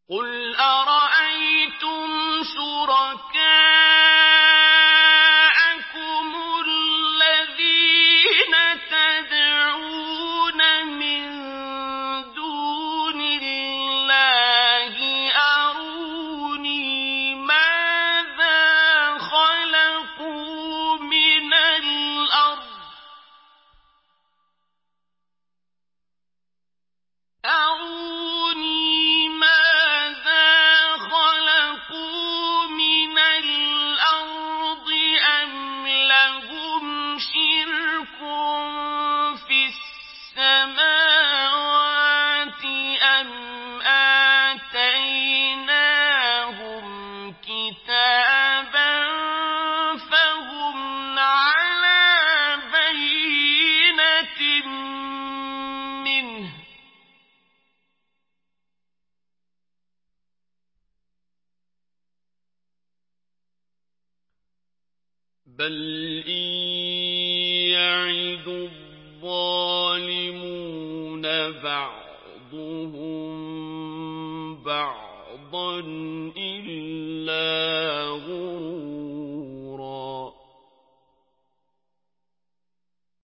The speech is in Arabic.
قُلْ أَرَأَيْتُمْ شُرَكَاءَكُمُ الَّذِينَ تَدْعُونَ مِن دُونِ اللَّهِ أَرُونِي مَاذَا خَلَقُوا مِنَ الْأَرْضِ أَمْ لَهُمْ شِرْكٌ فِي السَّمَاوَاتِ أَمْ آتَيْنَاهُمْ كِتَابًا فَهُمْ عَلَىٰ بَيِّنَتٍ مِّنْهُ ۚ بَلْ إِن يَعِدُ الظَّالِمُونَ بَعْضُهُم بَعْضًا إِلَّا